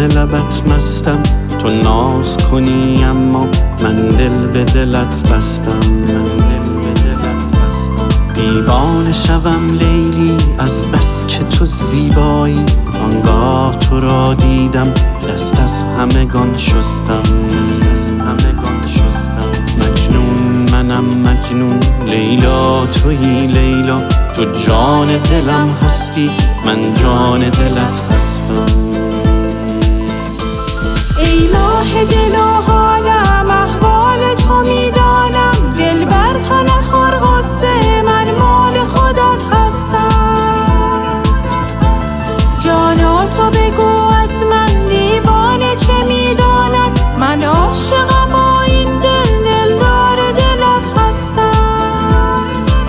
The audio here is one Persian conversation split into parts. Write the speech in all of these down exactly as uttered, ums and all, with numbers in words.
لبت مستم، تو ناز کنی اما من دل به دلت بستم. من دل به دلت بستم. دیوانه شوم لیلی از بس که تو زیبایی، آنگاه تو را دیدم دست از همگان شستم. دست از همگان شستم. مجنون منم مجنون، لیلا تویی لیلا، تو جان دلم هستی، من جان دلت هستم. ای ماه دل و حالم، احوال تو میدانم، دل بر تو نخور غصه، من مال خودت هستم. جانا تو بگو از من دیوانه چه میدانم، من عاشقم و این دل دلدار دلت هستم.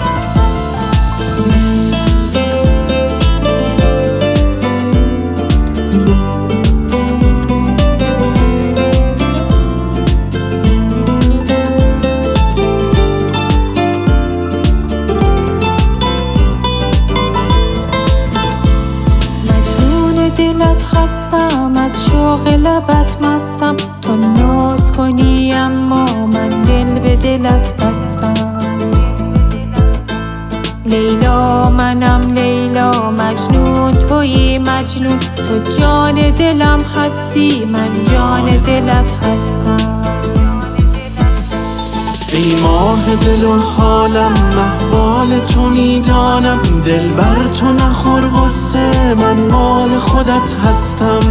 دلت هستم، از شوق لبت مستم، تو ناز کنی اما من دل به دلت بستم. لیلا منم لیلا، مجنون تویی مجنون، تو جان دلم هستی، من جان دلت هستم. ای ماه دل و حالم، احوال تو میدانم، دل بر تو نخور غصه، من مال خودت هستم.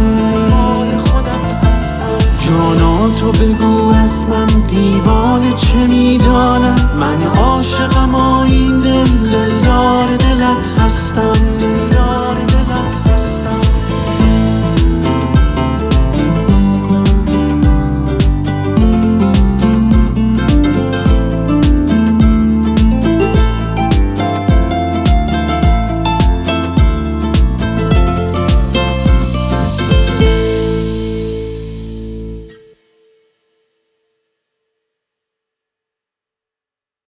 جانا تو بگو از من دیوانه چه میدانم، من عاشقم و این دل